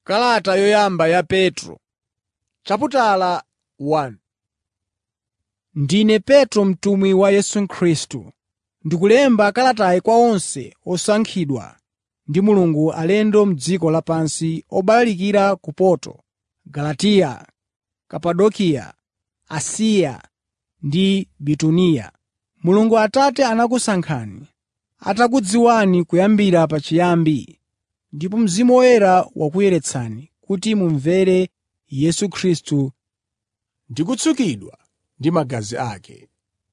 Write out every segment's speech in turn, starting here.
Kalata yoyamba ya Petro. Chaputala 1. Ndine Petro, mtumwi wa Yesu Khristu. Ndikulemba kalatayi kwa onse osankhidwa ndi Mulungu, alendo m'dziko lapansi, obalalikira ku Ponto, Galatiya, Kapadokiya, Asiya ndi Bituniya. Mulungu Atate anakusankhani, atakudziwani kuyambira pachiyambi, ndipo Mzimu Woyera wakuyeretsani kuti mumvere Yesu Khristu ndi kutsukidwa ndi magazi ake.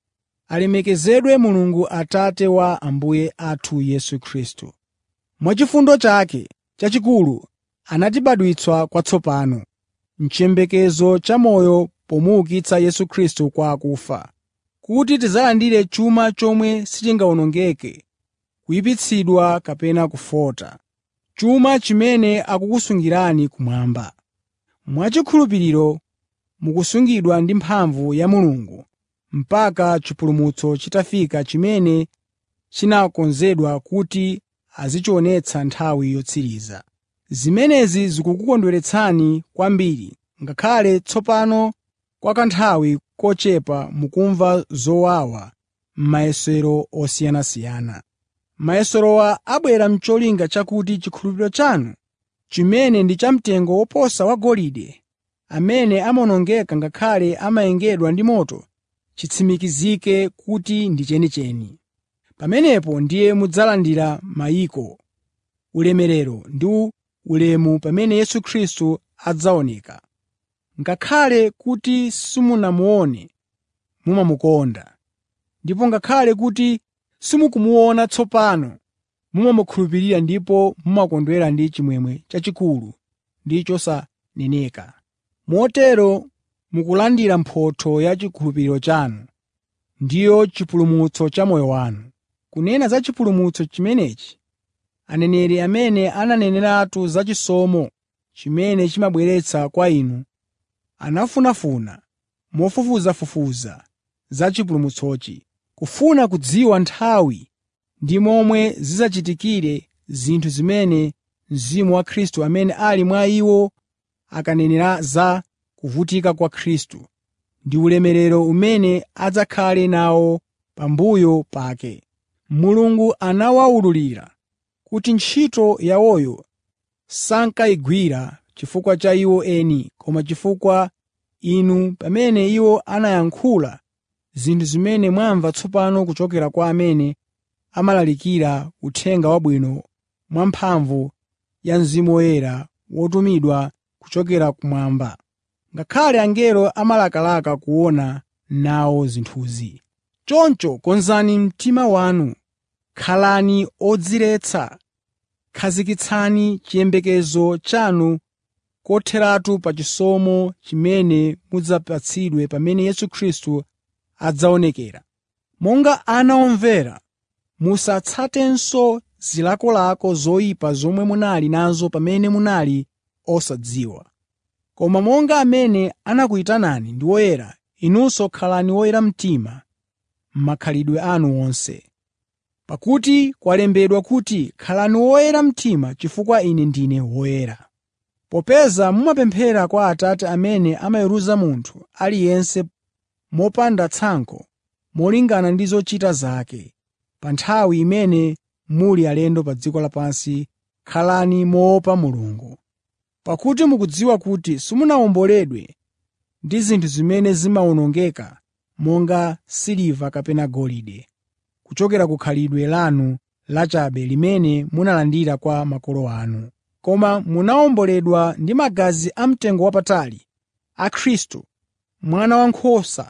Alemekezedwe Mulungu Atate wa Ambuye athu Yesu Khristu. Mwachifundo chake chachikulu anatibadwitsa kwatsopano m'chiyembekezo cha moyo pomuukitsa Yesu Khristu kwa akufa, kuti tidzalandire chuma chomwe sichingawonongeke, kuyipitsidwa kapena kufota, chuma chimene akukusungirani kumwamba. Mwachikhulupiriro mukusungidwa ndi mphamvu ya Mulungu mpaka chipulumutso chitafika chimene chinakonzedwa kuti azichionetsa nthawi yotsiriza. Zimenezi zikukukondweretsani kwambiri, ngakhale tsopano kwa kanthawi kochepa mukumva zowawa m'mayesero osiyanasiyana. Mayeserowa abwera m'cholinga chakuti chikhulupiriro chanu, chimene ndi chamtengo woposa wa golide, amene amawonongeka ngakhale amayengedwa ndi moto, chitsimikizike kuti ndi chenicheni. Pamenepo ndiye mudzalandira mayiko, ulemerero ndi ulemu pamene Yesu Khristu adzaoneka. Ngakhale kuti simunamuone, mumamukonda, ndipo ngakhale kuti simukumuona tsopano, mumamukhulupirira ndipo mumakondwera ndi chimwemwe chachikulu ndi chosaneneka. Motero mukulandira mphotho ya chikhulupiriro chanu, ndiyo chipulumutso cha moyo wanu. Kunena za chipulumutso chimenechi, aneneri amene ananeneratu za chisomo chimene chimabweretsa kwa inu anafunafuna mofufuzafufuza za chipulumutsochi, kufuna kudziwa nthawi ndi momwe zidzachitikire zinthu zimene Mzimu wa Khristu amene ali mwa iwo akanenera za kuvutika kwa Khristu ndi ulemerero umene adzakhale nawo pambuyo pake. Mulungu anawawululira kuti ntchito yawoyo sankayigwira chifukwa cha iwo eni, koma chifukwa inu, pamene iwo anayankhula zinthu zimene mwamva tsopano kuchokera kwa amene amalalikira Uthenga Wabwino mwamphamvu ya Mzimu Woyera wotumidwa kuchokera kumwamba. Ngakhale angelo amalakalaka kuona nawo zinthuzi. Choncho konzani mtima wanu, khalani odziretsa, khazikitsani chiyembekezo chanu kotheratu pa chisomo chimene mudzapatsidwe pamene Yesu Khristu adzaonekera. Monga ana omvera, musatsatenso zilakolako zoyipa zomwe munali nazo pamene munali osadziwa. Koma monga amene anakuyitanani ndi woyera, inunso khalani woyera mtima m'makhalidwe anu onse. Pakuti kwalembedwa kuti, “Khalani woyera mtima chifukwa Ine ndine woyera.” Popeza mumapemphera kwa Atate amene amaweruza munthu aliyense mopanda tsankho molingana ndi zochita zake. Pa nthawi imene muli alendo pa dziko lapansi, khalani moopa Mulungu. Pakuti mukudziwa kuti simunawomboledwe ndi zinthu zimene zimawonongeka monga siliva kapena golide, kuchokera ku khalidwe lanu lachabe limene munalandira kwa makolo anu, koma munawomboledwa ndi magazi amtengo wapatali a Khristu, Mwana Wankhosa,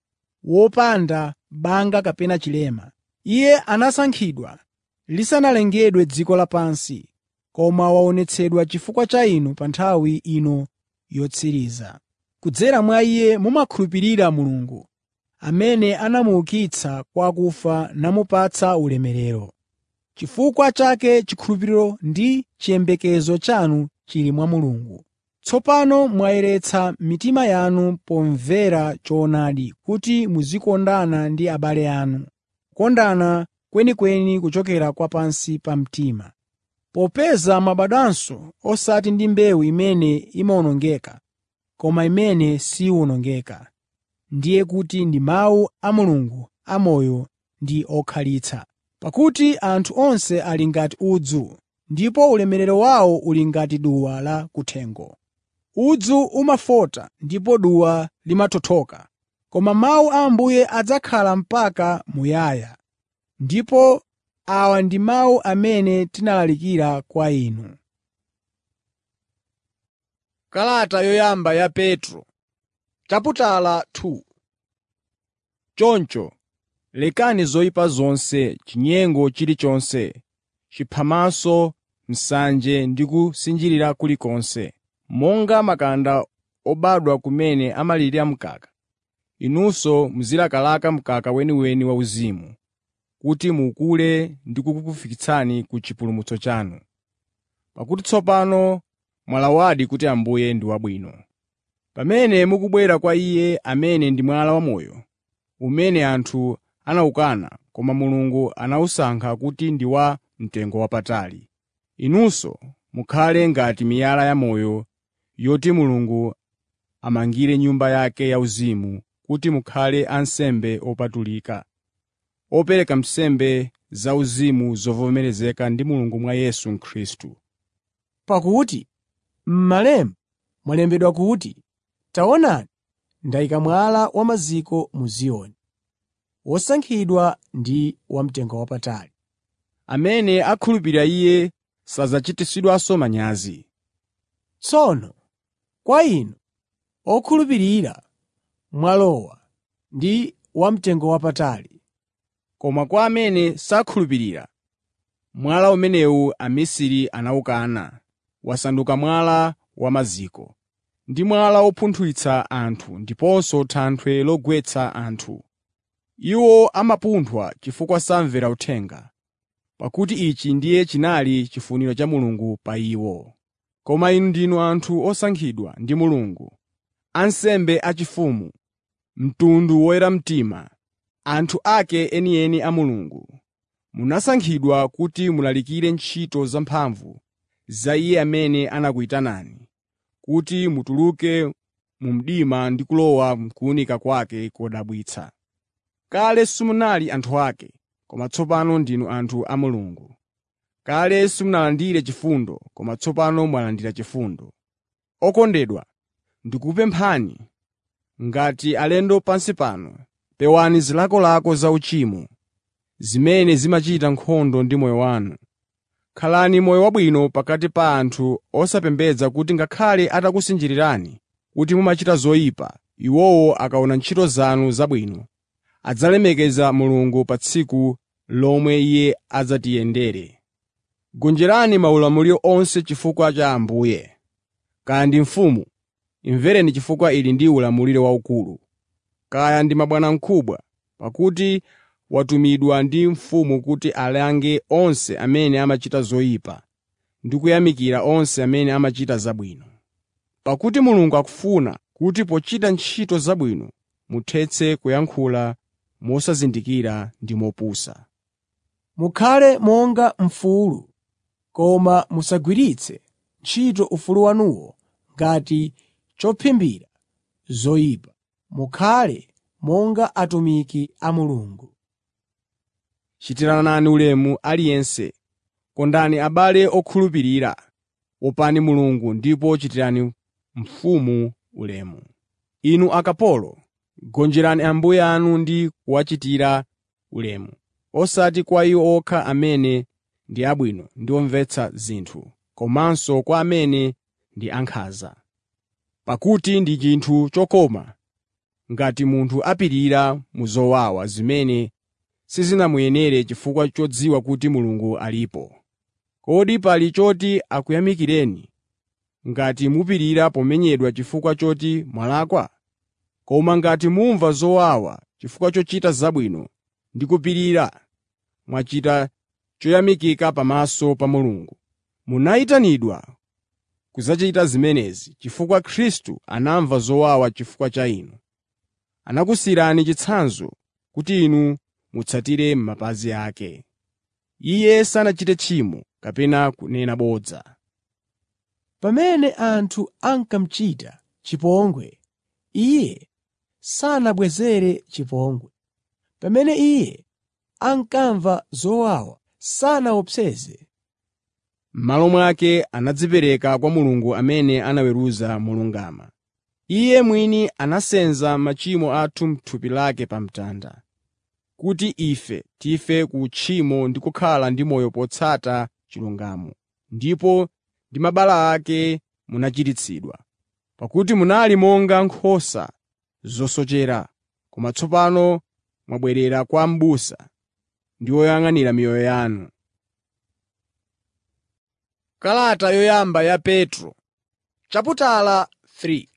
wopanda banga kapena chilema. Iye anasankhidwa lisanalengedwe dziko lapansi, koma waonetsedwa chifukwa cha inu pa nthawi ino yotsiriza. Kudzera mwa Iye mumakhulupirira Mulungu, amene anamuukitsa kwa akufa namupatsa ulemerero. Chifukwa chake chikhulupiriro ndi chiyembekezo chanu chili mwa Mulungu. Tsopano mwayeretsa mitima yanu pomvera choonadi kuti muzikondana ndi abale anu, kukondana kwenikweni kuchokera kwa pansi pa mtima. popeza mwabadwanso osati ndi mbewu imene imawonongeka, koma imene siwonongeka, ndiye kuti ndi Mawu a Mulungu amoyo ndi okhalitsa. Pakuti anthu onse ali ngati udzu, ndipo ulemerero wawo uli ngati duwa la kuthengo. Udzu umafota ndipo duwa limathothoka, koma mawu a Ambuye adzakhala mpaka muyaya. Ndipo awa ndi mawu amene tinalalikira kwa inu. Kalata yoyamba ya Petro chaputala 2. Choncho lekani zoyipa zonse, chinyengo chilichonse, chiphamaso, nsanje ndi kusinjirira kulikonse. Monga makanda obadwa kumene amalirira mkaka, inunso muzilakalaka mkaka weniweni wauzimu, kuti mukule ndi kukufikitsani ku chipulumutso chanu. Pakuti tsopano mwalawadi kuti Ambuye ndi wabwino. Pamene mukubwera kwa Iye amene ndi mwala wamoyo, umene anthu anawukana, koma Mulungu anawusankha kuti ndi wa mtengo wapatali, inunso mukhale ngati miyala yamoyo yoti Mulungu amangire nyumba yake yauzimu, kuti mukhale ansembe opatulika, opereka nsembe zauzimu zovomerezeka ndi Mulungu mwa Yesu Khristu. Pakuti m'Malemba mwalembedwa kuti, “Taonani, ndayika mwala wa maziko mu Ziyoni, wosankhidwa ndi wamtengo wapatali. Amene akhulupirira Iye sadzachititsidwanso manyazi.” Tsono kwa inu okhulupirira mwalowa ndi wamtengo wapatali. Koma kwa amene sakhulupirira, mwala umenewu amisiri anawukana, wasanduka mwala wa maziko, ndi mwala wopunthwitsa anthu ndiponso thanthwe logwetsa anthu. Iwo amapunthwa chifukwa samvera uthenga, pakuti ichi ndiye chinali chifuniro cha Mulungu pa iwo. Koma inu ndinu anthu osankhidwa ndi Mulungu, ansembe achifumu, mtundu woyera mtima, anthu ake enieni a Mulungu. Munasankhidwa kuti mulalikire ntchito zamphamvu za Iye amene anakuyitanani, kuti mutuluke mu mdima ndi kulowa m'kuwunika kwake kodabwitsa. Kale simunali anthu ake, koma tsopano ndinu anthu a Mulungu. Kale simunalandire chifundo, koma tsopano mwalandira chifundo. Okondedwa, ndikupemphani, ngati alendo pansi pano, pewani zilakolako za uchimo, zimene zimachita nkhondo ndi moyo wanu. Khalani moyo wabwino pakati pa anthu osapembedza, kuti ngakhale atakusinjirirani kuti mumachita zoyipa, iwowo akaona ntchito zanu zabwino, adzalemekeza Mulungu pa tsiku lomwe Iye adzatiyendere. Gonjerani maulamuliro onse chifukwa cha Ambuye. Kaya ndi mfumu, imvereni chifukwa ili ndi ulamuliro waukulu. Kaya ndi mabwanamkubwa, pakuti watumidwa ndi mfumu kuti alange onse amene amachita zoyipa ndi kuyamikira onse amene amachita zabwino. Pakuti Mulungu akufuna kuti pochita ntchito zabwino muthetse kuyankhula mosazindikira ndi mopusa. Mukhale monga mfulu, koma musagwiritse ntchito ufulu wanuwo ngati chophimbira zoyipa. Mukhale monga atumiki a Mulungu. Chitiranani ulemu aliyense. Kondani abale okhulupirira. Opani Mulungu ndipo chitirani mfumu ulemu. Inu akapolo, gonjerani ambuye anu ndi kuwachitira ulemu, osati kwa iwo okha amene ndi abwino ndi omvetsa zinthu, komanso kwa amene ndi ankhanza. Pakuti ndi chinthu chokoma ngati munthu apirira mu zowawa zimene sizinamuyenere chifukwa chodziwa kuti Mulungu alipo. Kodi pali choti akuyamikireni ngati mupirira pomenyedwa chifukwa choti mwalakwa? Koma ngati mumva zowawa chifukwa chochita zabwino ndi kupirira, mwachita choyamikika pamaso pa Mulungu. Munayitanidwa kudzachita zimenezi chifukwa Khristu anamva zowawa chifukwa cha inu. Anakusiyirani chitsanzo kuti inu mutsatire m'mapazi ake. Iye sanachite tchimo, kapena kunena bodza. Pamene anthu ankamuchita chipongwe, iye sanabwezere chipongwe. Pamene iye ankamva zowawa, sanaopseze. M'malo mwake anadzipereka kwa Mulungu amene anaweruza molungama. Iye mwini anasenza machimo athu m'thupi lake pa mtanda, kuti ife tife ku tchimo ndi kukhala ndi moyo potsata chilungamo. Ndipo ndi mabala ake munachiritsidwa. Pakuti munali monga nkhosa zosochera, koma tsopano mwabwerera kwa m'busa ndi woyang'anira miyoyo yanu. Kalata yoyamba ya Petro chaputala 3.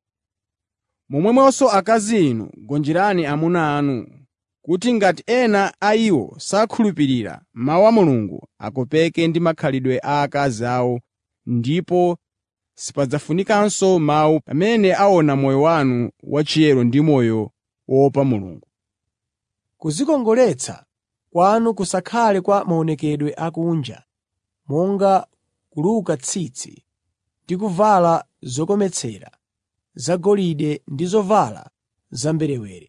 Momwemonso akazi inu gonjerani amuna anu, kuti ngati ena a iwo sakhulupirira mawu a Mulungu akopeke ndi makhalidwe a akazi awo, ndipo sipadzafunikanso mawu pamene aona moyo wanu wachiyero ndi moyo woopa Mulungu. Kudzikongoletsa kwanu kusakhale kwa maonekedwe akunja, monga kuluka tsitsi ndi kuvala zokometsera zagolide ndi zovala zamberewere.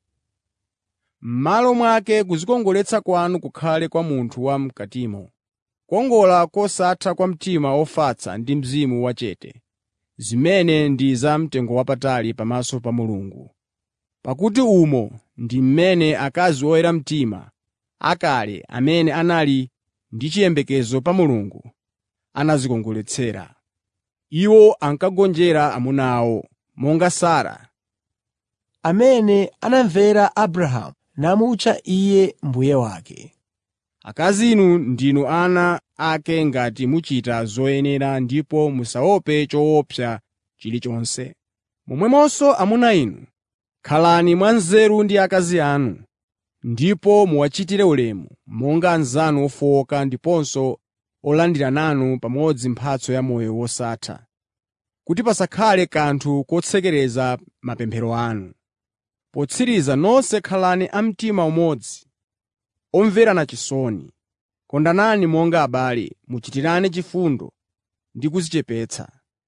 M'malo mwake kudzikongoletsa kwanu kukhale kwa munthu wa mkatimo, kukongola kosatha kwa mtima ofatsa ndi mzimu wachete, zimene ndi zamtengowapatali pamaso pa Mulungu. Pakuti umo ndi mmene akazi oyera mtima akale amene anali ndi chiyembekezo pa Mulungu anadzikongoletsera. Iwo ankagonjera amuna awo, monga Sara, amene anamvera Abrahamu namutcha iye mbuye wake. Akazi inu ndinu ana ake ngati muchita zoyenera ndipo musaope choopsa chilichonse. Momwemonso amuna inu, khalani mwanzeru ndi akazi anu, ndipo muwachitire ulemu monga anzanu ofowoka ndiponso olandira nanu pamodzi mphatso ya moyo wosatha, kuti pasakhale kanthu kotsekereza mapemphero anu. Potsiriza nonse khalani a mtima umodzi, omverana chisoni, kondanani monga abale, muchitirane chifundo ndi kudzichepetsa.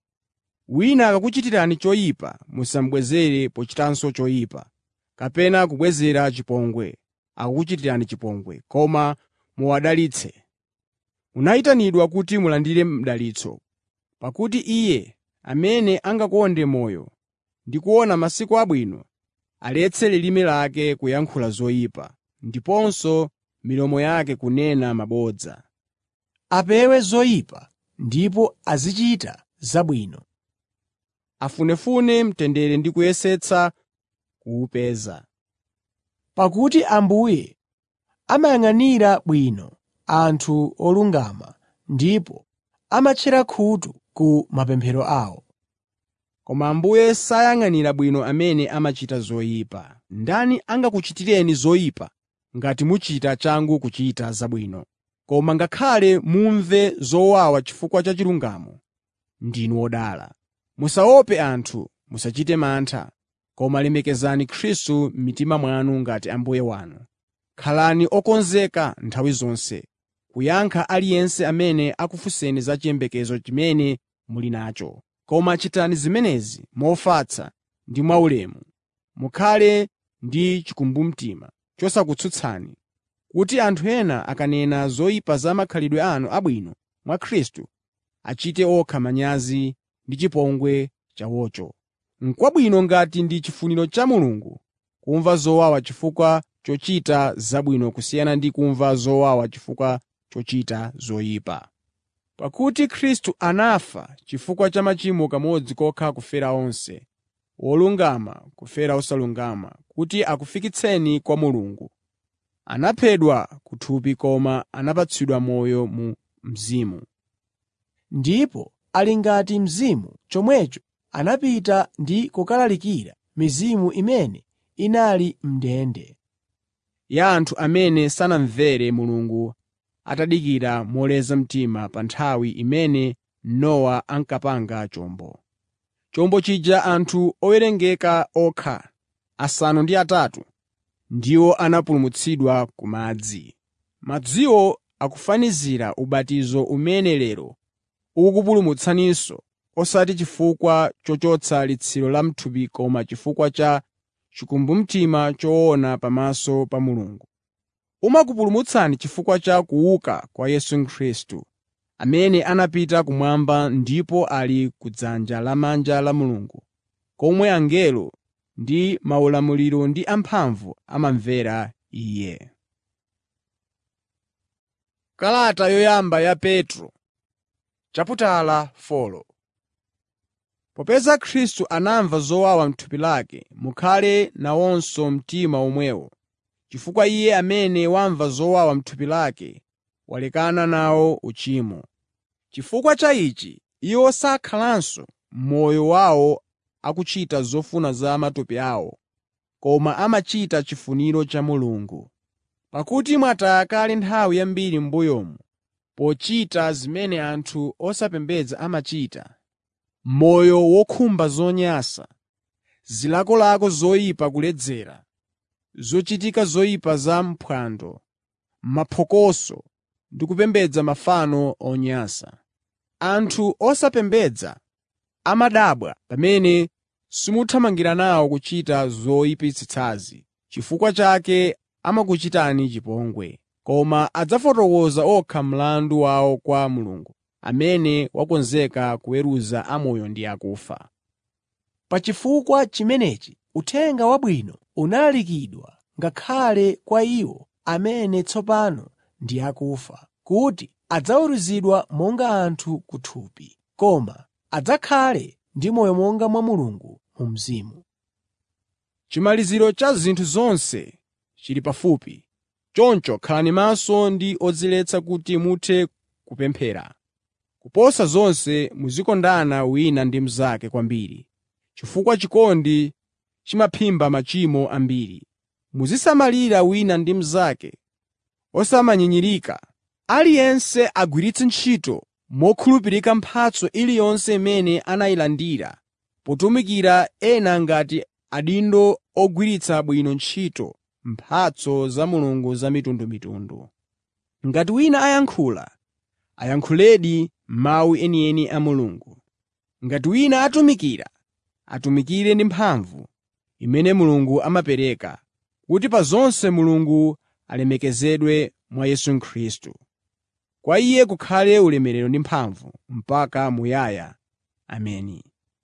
Wina akakuchitirani choyipa musamubwezere pochitanso choyipa, kapena kubwezera chipongwe akakuchitirani chipongwe, koma muwadalitse. Munayitanidwa kuti mulandire mdalitso, pakuti Iye amene angakonde moyo ndi kuona masiku abwino aletse lilime lake kuyankhula zoyipa, ndiponso milomo yake kunena mabodza. Apewe zoyipa ndipo azichita zabwino. Afunefune mtendere ndi kuyesetsa kuwupeza. Pakuti Ambuye amayang'anira bwino anthu olungama ndipo amatchera khutu ku mapemphero awo. Koma Ambuye sayang'anira bwino amene amachita zoyipa. Ndani angakuchitireni zoyipa ngati muchita changu kuchita zabwino? Koma ngakhale mumve zowawa chifukwa cha chilungamo, ndinu odala. Musaope anthu, musachite mantha, koma lemekezani Khristu m'mitima mwanu ngati Ambuye wanu. Khalani okonzeka nthawi zonse kuyankha aliyense amene akufunseni za chiyembekezo chimene muli nacho. Koma chitani zimenezi mofatsa ndi mwaulemu. Mukhale ndi chikumbumtima chosakutsutsani, kuti anthu ena akanena zoyipa za makhalidwe anu abwino mwa Khristu, achite okha manyazi ndi chipongwe chawocho. N'kwabwino ngati ndi chifuniro cha Mulungu kumva zowawa chifukwa chochita zabwino kusiyana ndi kumva zowawa chifukwa chochita zoyipa. Pakuti Khristu anafa chifukwa cha machimo kamodzi kokha kufera onse, wolungama kufera osalungama, kuti akufikitseni kwa Mulungu. Anaphedwa ku thupi koma anapatsidwa moyo mu mzimu. Ndipo ali ngati mzimu chomwecho anapita ndi kukalalikira mizimu imene inali m'ndende, ya anthu amene sanamvere Mulungu atadikira moleza mtima pa nthawi imene Nowa ankapanga chombo. Chombo chija anthu owerengeka okha, asanu ndi atatu, ndiwo anapulumutsidwa ku madzi. Madziwo akufanizira ubatizo umene lero ukukupulumutsaninso, osati chifukwa chochotsa litsiro la m'thupi koma chifukwa cha chikumbumtima choona pamaso pa Mulungu. Umakupulumutsani chifukwa cha kuuka kwa Yesu Khristu, amene anapita kumwamba ndipo ali kudzanja lamanja la Mulungu, komwe angelo ndi maulamuliro ndi amphamvu amamvera Iye. Kalata yoyamba ya Petro chaputala 4. Popeza Khristu anamva zowawa m'thupi lake, mukhale nawonso mtima omwewo, chifukwa Iye amene wamva zowawa m'thupi lake walekana nawo uchimo. Chifukwa cha ichi, iwo sakhalanso m'moyo wawo akuchita zofuna za matupi awo, koma amachita chifuniro cha Mulungu. Pakuti mwataya kale nthawi yambiri m'mbuyomu pochita zimene anthu osapembedza amachita, moyo wokhumba zonyansa, zilakolako zoyipa kuledzera, zochitika zoyipa za mphwando, maphokoso ndi kupembedza mafano onyansa. Anthu osapembedza amadabwa pamene simuthamangira nawo kuchita zoyipitsitsazi. Chifukwa chake amakuchitani chipongwe, koma adzafotokoza okha mlandu wawo kwa Mulungu, amene wakonzeka kuweruza amoyo ndi akufa. Pa chifukwa chimenechi Uthenga Wabwino unalalikidwa ngakhale kwa iwo amene tsopano ndi akufa, kuti adzaweruzidwa monga anthu ku thupi, koma adzakhale ndi moyo monga mwa Mulungu mu mzimu. Chimaliziro cha zinthu zonse chili pafupi. Choncho khalani maso ndi odziletsa kuti muthe kupemphera. Kuposa zonse muzikondana wina ndi mnzake kwambiri, chifukwa chikondi chimaphimba machimo ambiri. Muzisamalira wina ndi mnzake osamanyinyirika. Aliyense agwiritse ntchito mokhulupirika mphatso iliyonse imene anayilandira, potumikira ena ngati adindo ogwiritsa bwino ntchito mphatso za Mulungu zamitundumitundu. Ngati wina ayankhula, ayankhuledi mawu enieni a Mulungu. Ngati wina atumikira, atumikire ndi mphamvu imene Mulungu amapereka, kuti pa zonse Mulungu alemekezedwe mwa Yesu Khristu. Kwa Iye kukhale ulemerero ndi mphamvu mpaka muyaya. Ameni.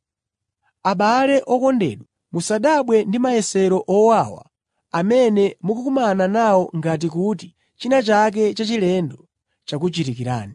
Abale okondedwa, musadabwe ndi mayesero owawa amene mukukumana nawo ngati kuti china chake chachilendo chakuchitikirani.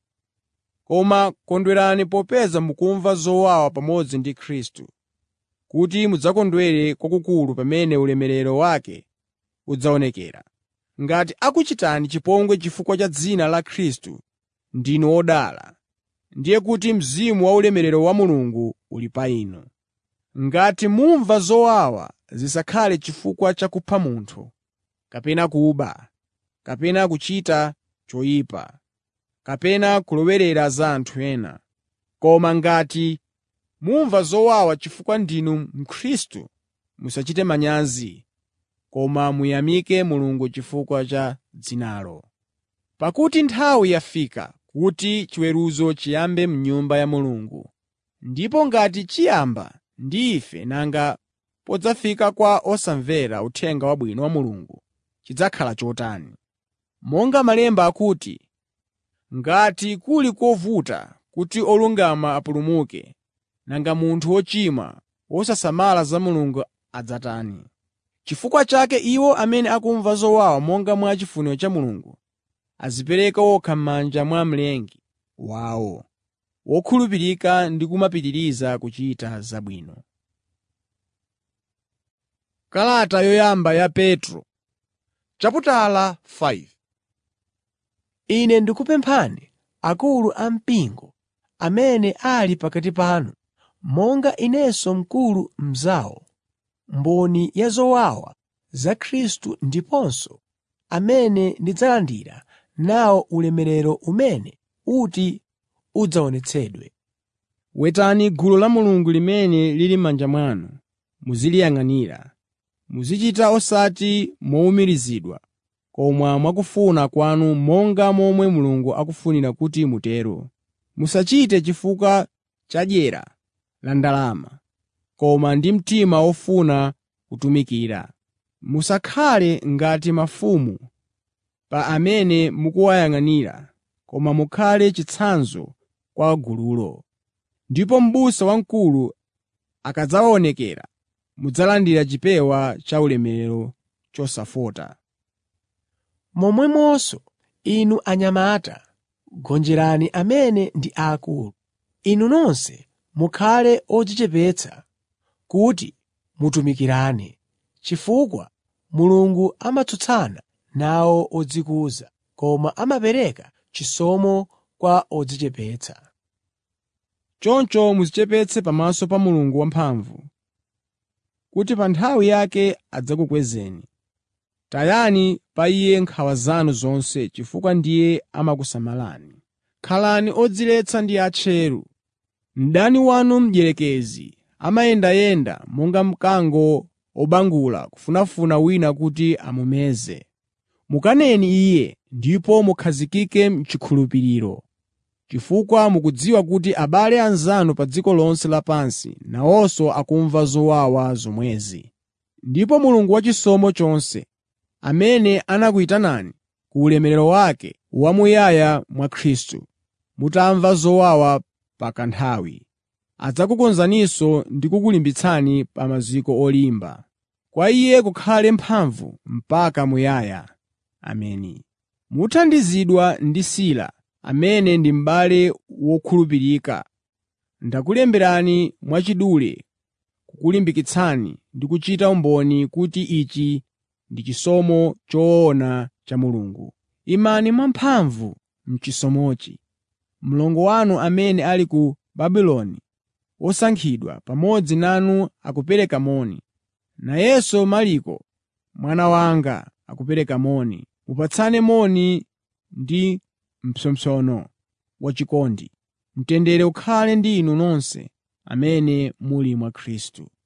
Koma kondwerani popeza mukumva zowawa pamodzi ndi Khristu, kuti mudzakondwere kwakukulu pamene ulemerero wake udzaonekera. Ngati akuchitani chipongwe chifukwa cha dzina la Khristu, ndinu odala, ndiye kuti mzimu wa ulemerero wa Mulungu uli pa inu. Ngati mumva zowawa, zisakhale chifukwa cha kupha munthu, kapena kuba, kapena kuchita choyipa, kapena kulowerera za anthu ena. Koma ngati mumva zowawa chifukwa ndinu Mkhristu, musachite manyazi, koma muyamike Mulungu chifukwa cha dzinalo. Pakuti nthawi yafika kuti chiweruzo chiyambe m'nyumba ya Mulungu. Ndipo ngati chiyamba ndi ife, nanga podzafika kwa osamvera Uthenga Wabwino wa Mulungu, chidzakhala chotani? Monga Malemba akuti, ngati kuli kovuta kuti olungama apulumuke, nanga munthu wochimwa wosasamala za Mulungu adzatani? Chifukwa chake iwo amene akumva zowawa monga mwa chifuniro cha Mulungu, azipereka okha m'manja mwa Mlengi wawo, wokhulupirika ndi kumapitiriza kuchita zabwino. Kalata yoyamba ya Petro chaputala 5. Ine ndikupemphani, akulu ampingo amene ali pakati panu, monga inenso mkulu mnzawo, mboni ya zowawa za Khristu ndiponso amene ndidzalandira nawo ulemerero umene uti udzaonetsedwe. Wetani gulu la Mulungu limene lili m'manja mwanu, muziliyang'anira. Muzichita osati mowumirizidwa, koma mwakufuna kwanu monga momwe Mulungu akufunira kuti mutero. Musachite chifukwa cha dyera la ndalama, koma ndi mtima wofuna kutumikira. Musakhale ngati mafumu pa amene mukuwayang'anira, koma mukhale chitsanzo kwa gululo. Ndipo m'busa wamkulu akadzawaonekera, mudzalandira chipewa cha ulemerero chosafota. Momwemonso inu anyamata, gonjerani amene ndi akulu. Inu nonse mukhale odzichepetsa kuti mutumikirane, chifukwa Mulungu amatsutsana nawo odzikuza, koma amapereka chisomo kwa odzichepetsa. Choncho mudzichepetse pamaso pa Mulungu wamphamvu, kuti pa nthawi yake adzakukwezeni. Tayani pa Iye nkhawa zanu zonse chifukwa ndiye amakusamalani. Khalani odziletsa ndi atcheru. Mdani wanu mdierekezi amayendayenda monga mkango obangula kufunafuna wina kuti amumeze. Mukaneni iye ndipo mukhazikike m'chikhulupiriro, chifukwa mukudziwa kuti abale anzanu pa dziko lonse lapansi nawonso akumva zowawa zomwezi. Ndipo Mulungu wachisomo chonse, amene anakuyitanani ku ulemerero wake wamuyaya mwa Khristu, mutamva zowawa pakanthawi, adzakukonzaninso ndi kukulimbitsani pa maziko olimba. Kwa Iye kukhale mphamvu mpaka muyaya. Ameni. Muthandizidwa ndi Sila, amene ndi m'bale wokhulupirika. Ndakulemberani mwachidule kukulimbikitsani ndi kuchita umboni kuti ichi ndi chisomo choona cha Mulungu. Imani mwamphamvu m'chisomochi. Mlongo wanu amene ali ku Babuloni, wosankhidwa pamodzi nanu akupereka moni. Nayenso Marko, mwana wanga, akupereka moni. Mupatsane moni ndi mpsopsono wachikondi. Mtendere ukhale ndi inu nonse amene muli mwa Khristu.